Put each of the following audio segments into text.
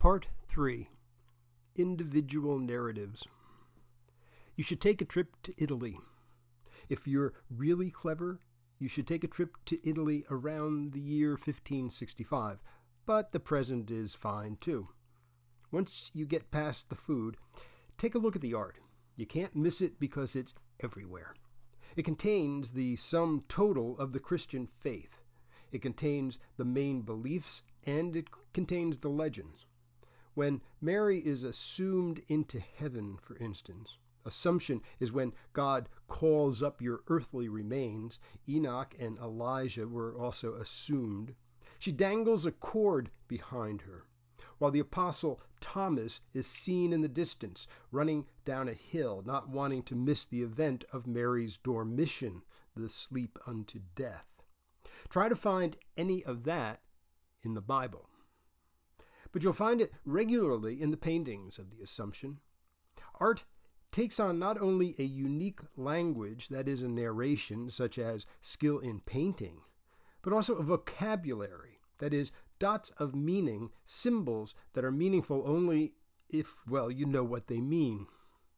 Part 3. Individual Narratives. You should take a trip to Italy. If you're really clever, you should take a trip to Italy around the year 1565, but the present is fine too. Once you get past the food, take a look at the art. You can't miss it because it's everywhere. It contains the sum total of the Christian faith. It contains the main beliefs, and it contains the legends. When Mary is assumed into heaven, for instance, assumption is when God calls up your earthly remains. Enoch and Elijah were also assumed. She dangles a cord behind her, while the apostle Thomas is seen in the distance, running down a hill, not wanting to miss the event of Mary's dormition, the sleep unto death. Try to find any of that in the Bible. But you'll find it regularly in the paintings of the Assumption. Art takes on not only a unique language, that is a narration, such as skill in painting, but also a vocabulary, that is dots of meaning, symbols that are meaningful only if, well, you know what they mean.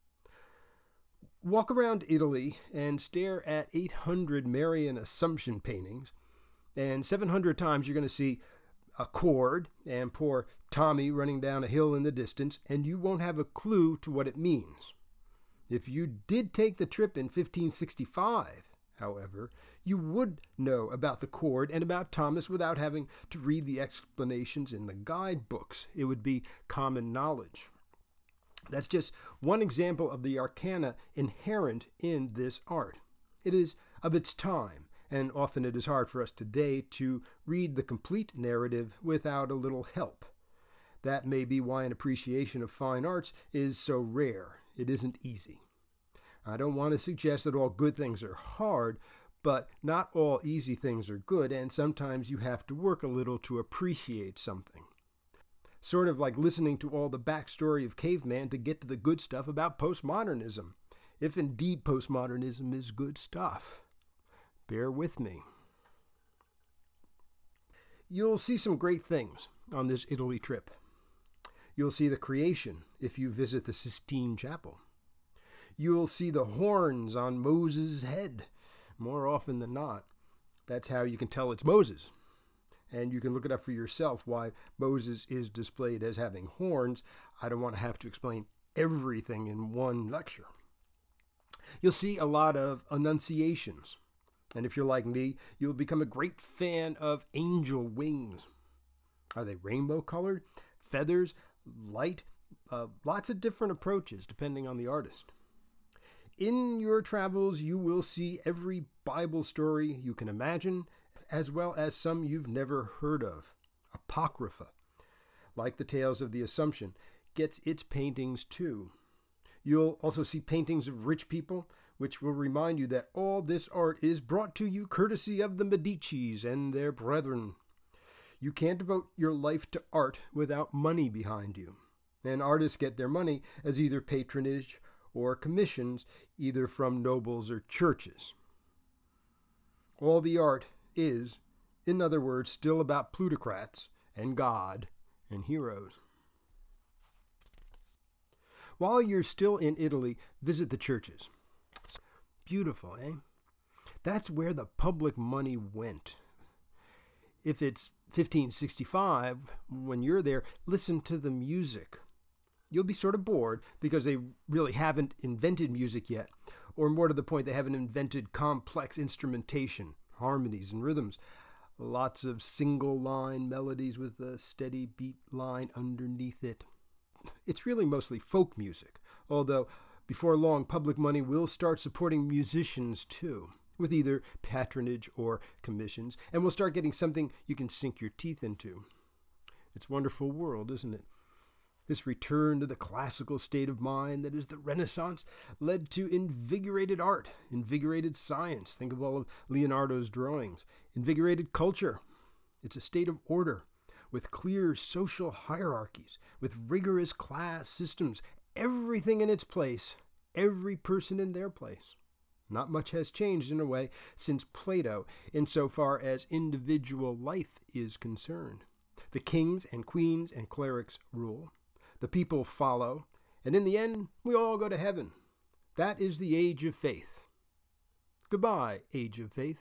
Walk around Italy and stare at 800 Marian Assumption paintings, and 700 times you're going to see a cord and poor Tommy running down a hill in the distance, and you won't have a clue to what it means. If you did take the trip in 1565, however, you would know about the cord and about Thomas without having to read the explanations in the guidebooks. It would be common knowledge. That's just one example of the arcana inherent in this art. It is of its time, and often it is hard for us today to read the complete narrative without a little help. That may be why an appreciation of fine arts is so rare. It isn't easy. I don't want to suggest that all good things are hard, but not all easy things are good, and sometimes you have to work a little to appreciate something. Sort of like listening to all the backstory of caveman to get to the good stuff about postmodernism, if indeed postmodernism is good stuff. Bear with me. You'll see some great things on this Italy trip. You'll see the creation if you visit the Sistine Chapel. You'll see the horns on Moses' head, more often than not. That's how you can tell it's Moses. And you can look it up for yourself why Moses is displayed as having horns. I don't want to have to explain everything in one lecture. You'll see a lot of annunciations. And if you're like me, you'll become a great fan of angel wings. Are they rainbow colored? Feathers? Light? Lots of different approaches depending on the artist. In your travels, you will see every Bible story you can imagine, as well as some you've never heard of. Apocrypha, like the Tales of the Assumption, gets its paintings too. You'll also see paintings of rich people, which will remind you that all this art is brought to you courtesy of the Medicis and their brethren. You can't devote your life to art without money behind you. And artists get their money as either patronage or commissions, either from nobles or churches. All the art is, in other words, still about plutocrats and God and heroes. While you're still in Italy, visit the churches. Beautiful, eh? That's where the public money went. If it's 1565, when you're there, listen to the music. You'll be sort of bored because they really haven't invented music yet, or more to the point, they haven't invented complex instrumentation, harmonies and rhythms. Lots of single line melodies with a steady beat line underneath it. It's really mostly folk music, although before long, public money will start supporting musicians too, with either patronage or commissions, and we'll start getting something you can sink your teeth into. It's a wonderful world, isn't it? This return to the classical state of mind that is the Renaissance led to invigorated art, invigorated science. Think of all of Leonardo's drawings. Invigorated culture. It's a state of order, with clear social hierarchies, with rigorous class systems, everything in its place, every person in their place. Not much has changed in a way since Plato, insofar as individual life is concerned. The kings and queens and clerics rule. The people follow. And in the end, we all go to heaven. That is the age of faith. Goodbye, age of faith.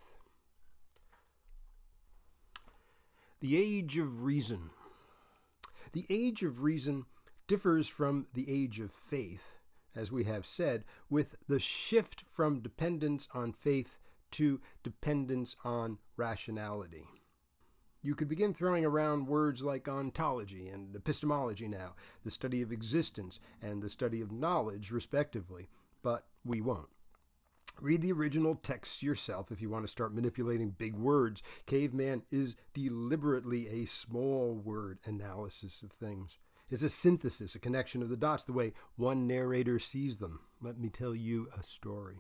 The age of reason. The age of reason differs from the age of faith, as we have said, with the shift from dependence on faith to dependence on rationality. You could begin throwing around words like ontology and epistemology now, the study of existence and the study of knowledge, respectively, but we won't. Read the original text yourself if you want to start manipulating big words. Caveman is deliberately a small word analysis of things. It's a synthesis, a connection of the dots, the way one narrator sees them. Let me tell you a story.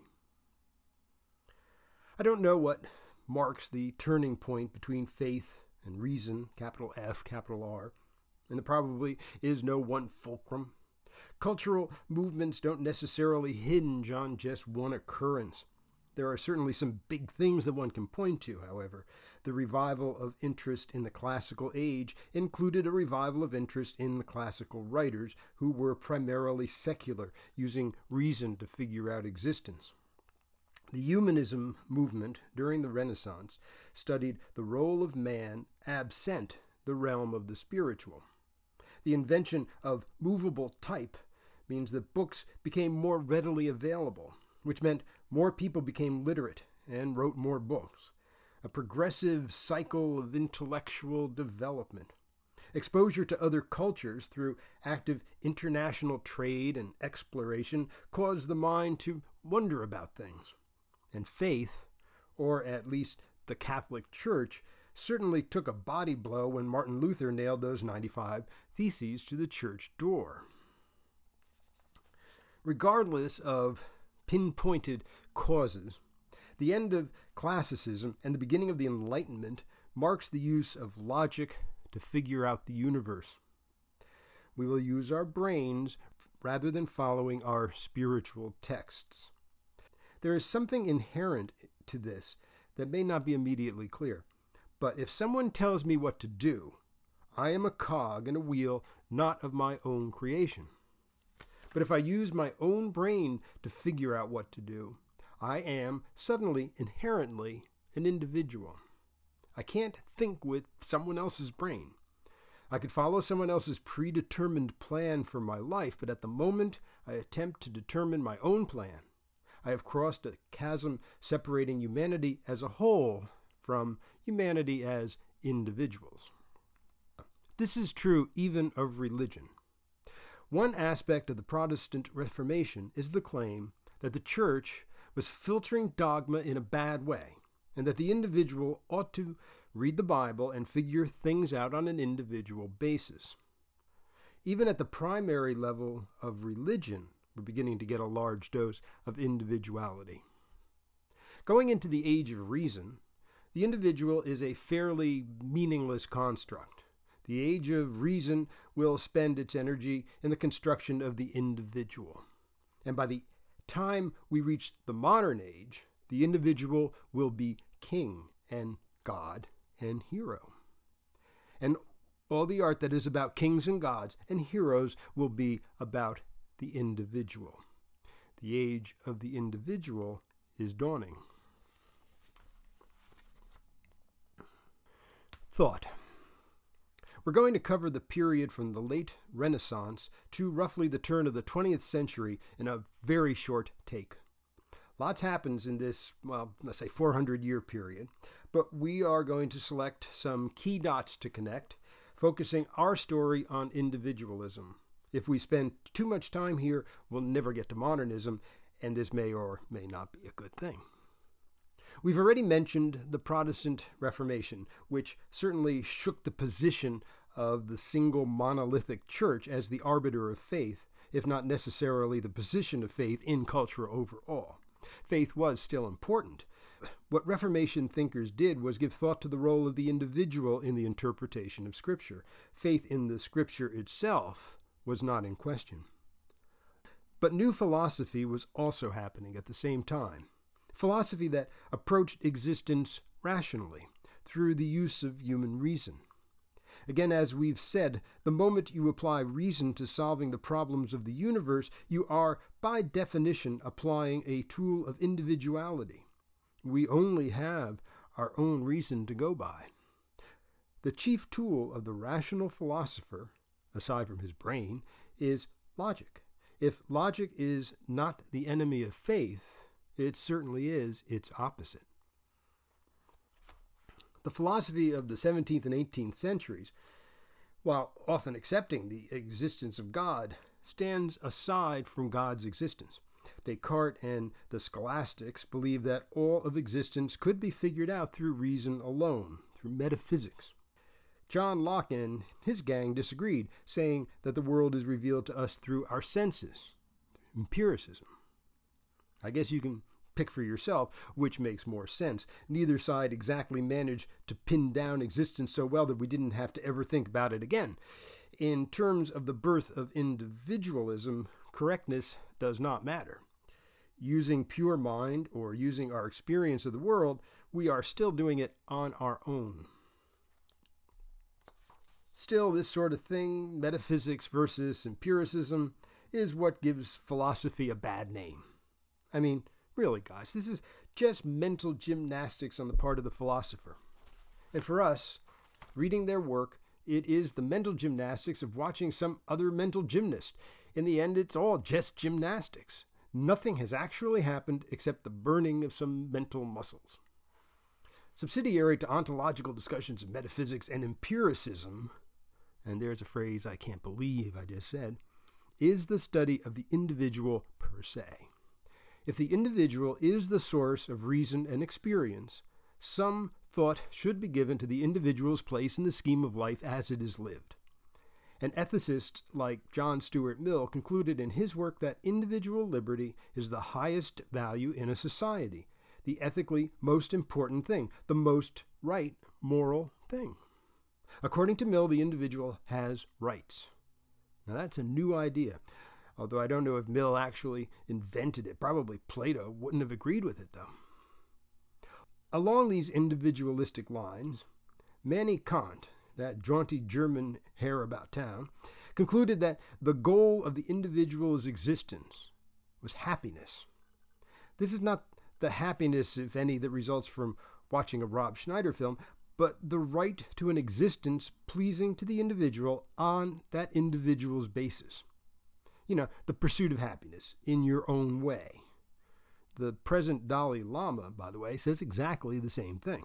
I don't know what marks the turning point between faith and reason, capital F, capital R, and there probably is no one fulcrum. Cultural movements don't necessarily hinge on just one occurrence. There are certainly some big things that one can point to, however. The revival of interest in the classical age included a revival of interest in the classical writers who were primarily secular, using reason to figure out existence. The humanism movement during the Renaissance studied the role of man absent the realm of the spiritual. The invention of movable type means that books became more readily available, which meant more people became literate and wrote more books. A progressive cycle of intellectual development. Exposure to other cultures through active international trade and exploration caused the mind to wonder about things. And faith, or at least the Catholic Church, certainly took a body blow when Martin Luther nailed those 95 Theses to the church door. Regardless of pinpointed causes, the end of classicism and the beginning of the Enlightenment marks the use of logic to figure out the universe. We will use our brains rather than following our spiritual texts. There is something inherent to this that may not be immediately clear. But if someone tells me what to do, I am a cog in a wheel not of my own creation. But if I use my own brain to figure out what to do, I am suddenly, inherently, an individual. I can't think with someone else's brain. I could follow someone else's predetermined plan for my life, but at the moment I attempt to determine my own plan, I have crossed a chasm separating humanity as a whole from humanity as individuals. This is true even of religion. One aspect of the Protestant Reformation is the claim that the Church was filtering dogma in a bad way, and that the individual ought to read the Bible and figure things out on an individual basis. Even at the primary level of religion, we're beginning to get a large dose of individuality. Going into the age of reason, the individual is a fairly meaningless construct. The age of reason will spend its energy in the construction of the individual. And by the time we reach the modern age, the individual will be king and god and hero. And all the art that is about kings and gods and heroes will be about the individual. The age of the individual is dawning. Thought. We're going to cover the period from the late Renaissance to roughly the turn of the 20th century in a very short take. Lots happens in this, let's say 400-year period, but we are going to select some key dots to connect, focusing our story on individualism. If we spend too much time here, we'll never get to modernism, and this may or may not be a good thing. We've already mentioned the Protestant Reformation, which certainly shook the position of the single monolithic church as the arbiter of faith, if not necessarily the position of faith in culture overall. Faith was still important. What Reformation thinkers did was give thought to the role of the individual in the interpretation of Scripture. Faith in the Scripture itself was not in question. But new philosophy was also happening at the same time. Philosophy that approached existence rationally, through the use of human reason. Again, as we've said, the moment you apply reason to solving the problems of the universe, you are, by definition, applying a tool of individuality. We only have our own reason to go by. The chief tool of the rational philosopher, aside from his brain, is logic. If logic is not the enemy of faith, it certainly is its opposite. The philosophy of the 17th and 18th centuries, while often accepting the existence of God, stands aside from God's existence. Descartes and the scholastics believed that all of existence could be figured out through reason alone, through metaphysics. John Locke and his gang disagreed, saying that the world is revealed to us through our senses, empiricism. I guess you can pick for yourself which makes more sense. Neither side exactly managed to pin down existence so well that we didn't have to ever think about it again. In terms of the birth of individualism, correctness does not matter. Using pure mind or using our experience of the world, we are still doing it on our own. Still, this sort of thing, metaphysics versus empiricism, is what gives philosophy a bad name. I mean, really, guys, this is just mental gymnastics on the part of the philosopher. And for us, reading their work, it is the mental gymnastics of watching some other mental gymnast. In the end, it's all just gymnastics. Nothing has actually happened except the burning of some mental muscles. Subsidiary to ontological discussions of metaphysics and empiricism, and there's a phrase I can't believe I just said, is the study of the individual per se. If the individual is the source of reason and experience, some thought should be given to the individual's place in the scheme of life as it is lived. An ethicist like John Stuart Mill concluded in his work that individual liberty is the highest value in a society, the ethically most important thing, the most right moral thing. According to Mill, the individual has rights. Now that's a new idea. Although I don't know if Mill actually invented it. Probably Plato wouldn't have agreed with it, though. Along these individualistic lines, Manny Kant, that jaunty German Herr about town, concluded that the goal of the individual's existence was happiness. This is not the happiness, if any, that results from watching a Rob Schneider film, but the right to an existence pleasing to the individual on that individual's basis. You know, the pursuit of happiness in your own way. The present Dalai Lama, by the way, says exactly the same thing.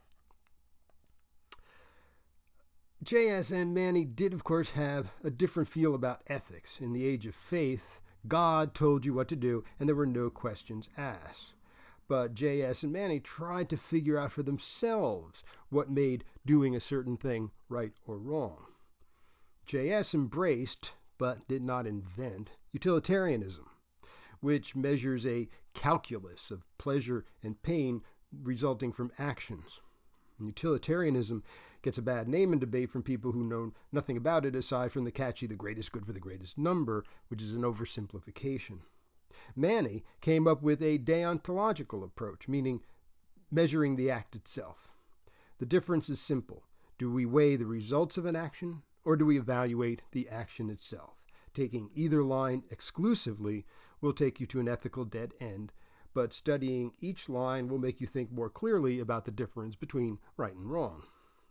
J.S. and Manny did, of course, have a different feel about ethics. In the age of faith, God told you what to do, and there were no questions asked. But J.S. and Manny tried to figure out for themselves what made doing a certain thing right or wrong. J.S. embraced, but did not invent, utilitarianism, which measures a calculus of pleasure and pain resulting from actions. Utilitarianism gets a bad name in debate from people who know nothing about it aside from the catchy "the greatest good for the greatest number," which is an oversimplification. Manny came up with a deontological approach, meaning measuring the act itself. The difference is simple. Do we weigh the results of an action, or do we evaluate the action itself? Taking either line exclusively will take you to an ethical dead end, but studying each line will make you think more clearly about the difference between right and wrong.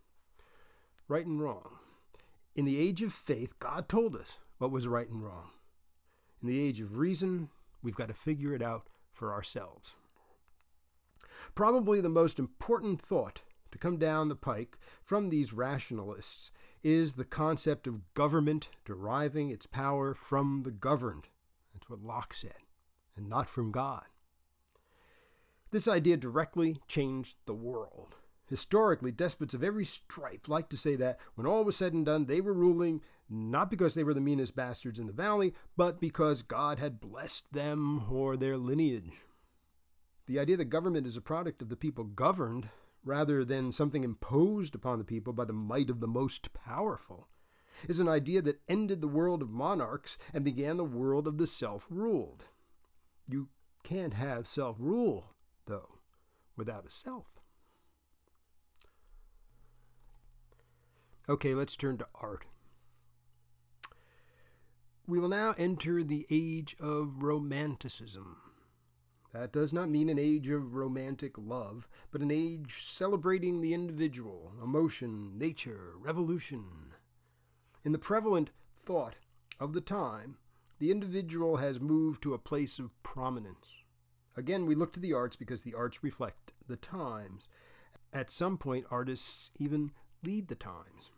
Right and wrong. In the age of faith, God told us what was right and wrong. In the age of reason, we've got to figure it out for ourselves. Probably the most important thought to come down the pike from these rationalists is the concept of government deriving its power from the governed. That's what Locke said, and not from God. This idea directly changed the world. Historically, despots of every stripe like to say that when all was said and done, they were ruling not because they were the meanest bastards in the valley, but because God had blessed them or their lineage. The idea that government is a product of the people governed rather than something imposed upon the people by the might of the most powerful is an idea that ended the world of monarchs and began the world of the self-ruled. You can't have self-rule, though, without a self. Okay, let's turn to art. We will now enter the age of Romanticism. That does not mean an age of romantic love, but an age celebrating the individual, emotion, nature, revolution. In the prevalent thought of the time, the individual has moved to a place of prominence. Again, we look to the arts because the arts reflect the times. At some point, artists even lead the times.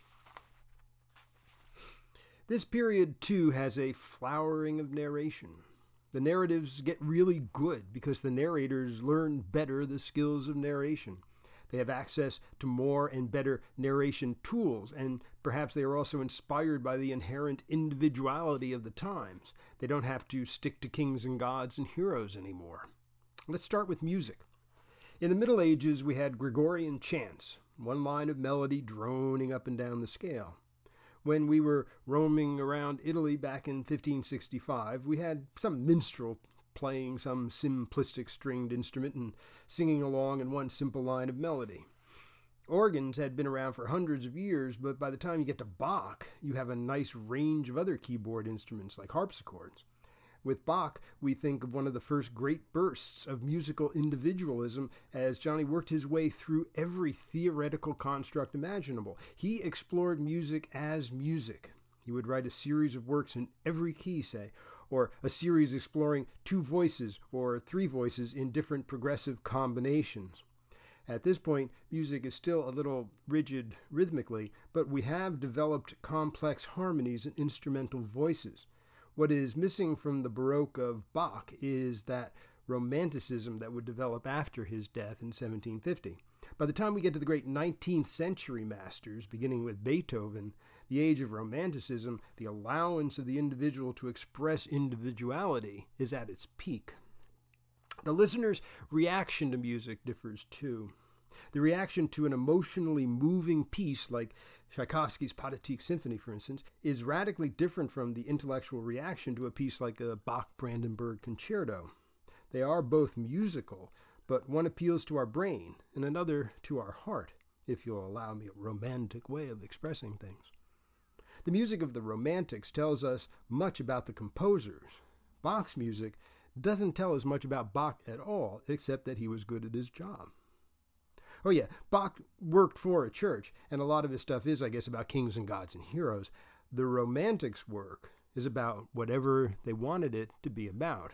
This period, too, has a flowering of narration. The narratives get really good because the narrators learn better the skills of narration. They have access to more and better narration tools, and perhaps they are also inspired by the inherent individuality of the times. They don't have to stick to kings and gods and heroes anymore. Let's start with music. In the Middle Ages, we had Gregorian chants, one line of melody droning up and down the scale. When we were roaming around Italy back in 1565, we had some minstrel playing some simplistic stringed instrument and singing along in one simple line of melody. Organs had been around for hundreds of years, but by the time you get to Bach, you have a nice range of other keyboard instruments like harpsichords. With Bach, we think of one of the first great bursts of musical individualism as Johnny worked his way through every theoretical construct imaginable. He explored music as music. He would write a series of works in every key, say, or a series exploring 2 voices or 3 voices in different progressive combinations. At this point, music is still a little rigid rhythmically, but we have developed complex harmonies and instrumental voices. What is missing from the Baroque of Bach is that Romanticism that would develop after his death in 1750. By the time we get to the great 19th century masters, beginning with Beethoven, the age of Romanticism, the allowance of the individual to express individuality, is at its peak. The listener's reaction to music differs too. The reaction to an emotionally moving piece like Tchaikovsky's Pathetique Symphony, for instance, is radically different from the intellectual reaction to a piece like a Bach-Brandenburg Concerto. They are both musical, but one appeals to our brain and another to our heart, if you'll allow me a romantic way of expressing things. The music of the Romantics tells us much about the composers. Bach's music doesn't tell us much about Bach at all, except that he was good at his job. Oh yeah, Bach worked for a church, and a lot of his stuff is, I guess, about kings and gods and heroes. The Romantics' work is about whatever they wanted it to be about.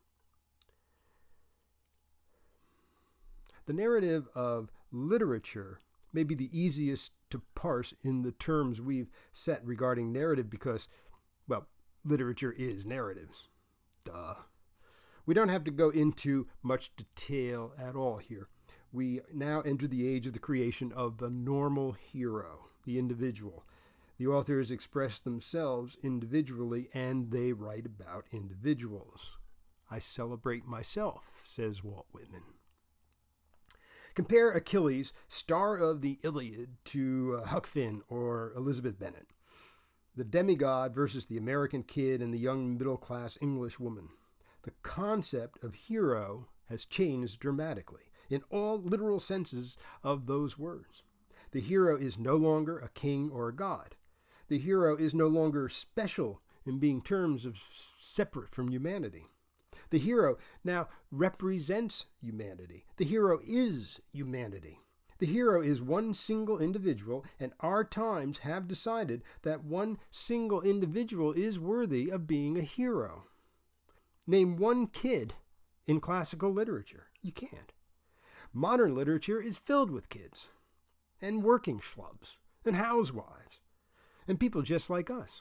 The narrative of literature may be the easiest to parse in the terms we've set regarding narrative because, well, literature is narratives. Duh. We don't have to go into much detail at all here. We now enter the age of the creation of the normal hero, the individual. The authors express themselves individually, and they write about individuals. I celebrate myself, says Walt Whitman. Compare Achilles, star of the Iliad, to Huck Finn or Elizabeth Bennet. The demigod versus the American kid and the young middle-class English woman. The concept of hero has changed dramatically, in all literal senses of those words. The hero is no longer a king or a god. The hero is no longer special in being terms of separate from humanity. The hero now represents humanity. The hero is humanity. The hero is one single individual, and our times have decided that one single individual is worthy of being a hero. Name one kid in classical literature. You can't. Modern literature is filled with kids, and working schlubs, and housewives, and people just like us.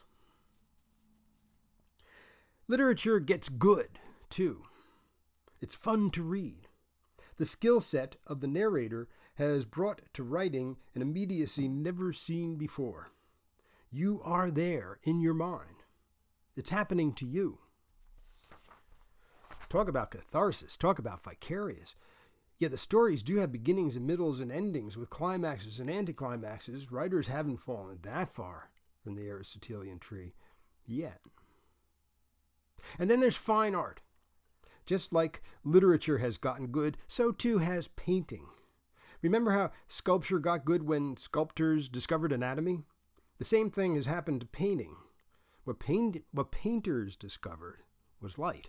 Literature gets good, too. It's fun to read. The skill set of the narrator has brought to writing an immediacy never seen before. You are there in your mind. It's happening to you. Talk about catharsis. Talk about vicarious. Yet the stories do have beginnings and middles and endings with climaxes and anticlimaxes. Writers haven't fallen that far from the Aristotelian tree yet. And then there's fine art. Just like literature has gotten good, so too has painting. Remember how sculpture got good when sculptors discovered anatomy? The same thing has happened to painting. What painters discovered was light.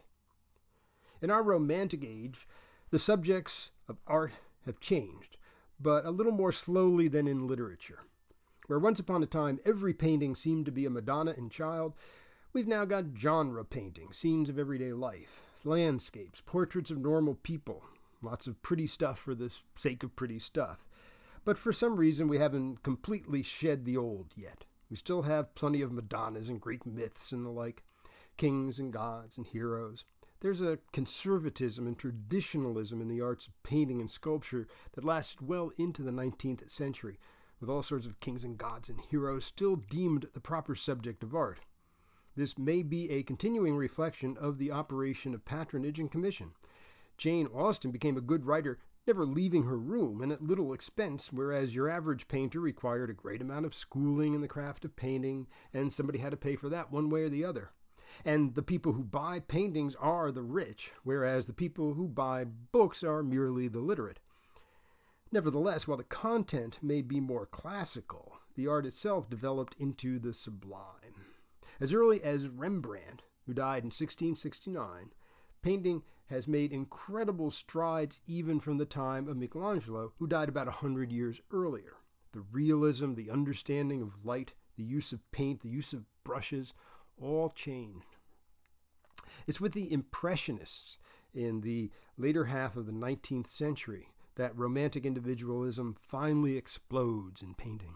In our Romantic age, the subjects of art have changed, but a little more slowly than in literature. Where once upon a time every painting seemed to be a Madonna and Child, we've now got genre painting, scenes of everyday life, landscapes, portraits of normal people, lots of pretty stuff for the sake of pretty stuff. But for some reason we haven't completely shed the old yet. We still have plenty of Madonnas and Greek myths and the like, kings and gods and heroes. There's a conservatism and traditionalism in the arts of painting and sculpture that lasted well into the 19th century, with all sorts of kings and gods and heroes still deemed the proper subject of art. This may be a continuing reflection of the operation of patronage and commission. Jane Austen became a good writer, never leaving her room and at little expense, whereas your average painter required a great amount of schooling in the craft of painting, and somebody had to pay for that one way or the other. And the people who buy paintings are the rich, whereas the people who buy books are merely the literate. Nevertheless, while the content may be more classical, the art itself developed into the sublime. As early as Rembrandt, who died in 1669, painting has made incredible strides even from the time of Michelangelo, who died about 100 years earlier. The realism, the understanding of light, the use of paint, the use of brushes, all changed. It's with the Impressionists in the later half of the 19th century that romantic individualism finally explodes in painting.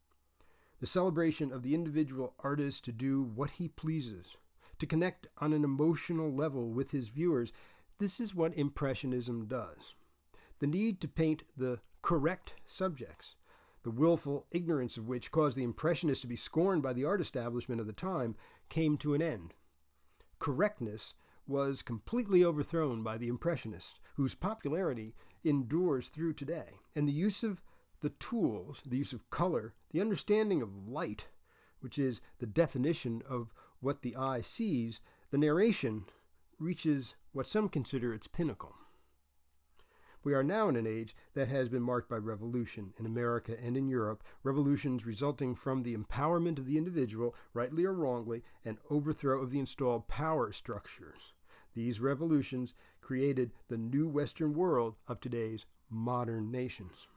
The celebration of the individual artist to do what he pleases, to connect on an emotional level with his viewers, this is what Impressionism does. The need to paint the correct subjects, the willful ignorance of which caused the Impressionists to be scorned by the art establishment of the time, came to an end. Correctness was completely overthrown by the Impressionists, whose popularity endures through today. And the use of the tools, the use of color, the understanding of light, which is the definition of what the eye sees, the narration reaches what some consider its pinnacle. We are now in an age that has been marked by revolution in America and in Europe, revolutions resulting from the empowerment of the individual, rightly or wrongly, and overthrow of the installed power structures. These revolutions created the new Western world of today's modern nations.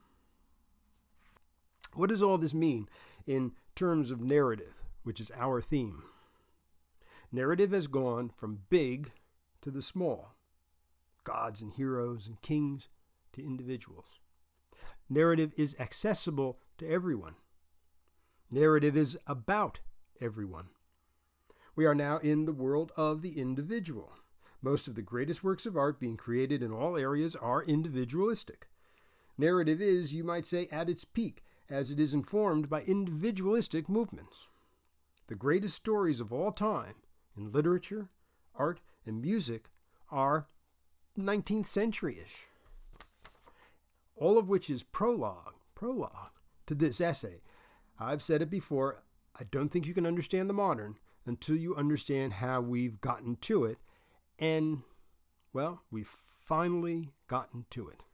What does all this mean in terms of narrative, which is our theme? Narrative has gone from big to the small, gods and heroes and kings to individuals. Narrative is accessible to everyone. Narrative is about everyone. We are now in the world of the individual. Most of the greatest works of art being created in all areas are individualistic. Narrative is, you might say, at its peak, as it is informed by individualistic movements. The greatest stories of all time in literature, art, and music are 19th century-ish. All of which is prologue to this essay. I've said it before, I don't think you can understand the modern until you understand how we've gotten to it. And, well, we've finally gotten to it.